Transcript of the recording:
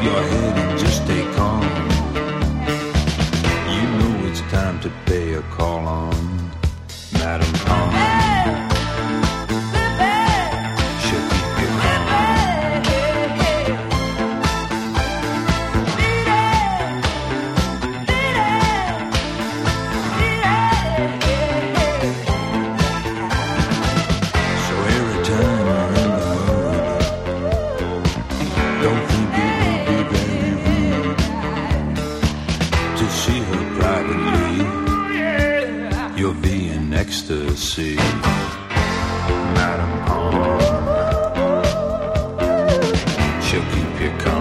your head and just stay calm. You know it's time to pay a call on Madam Pond. She'll keep you calm. So every time you're in the mood, don't think it would be very rude to see her privately. You'll be in ecstasy, Madam Pond. She'll keep you calm.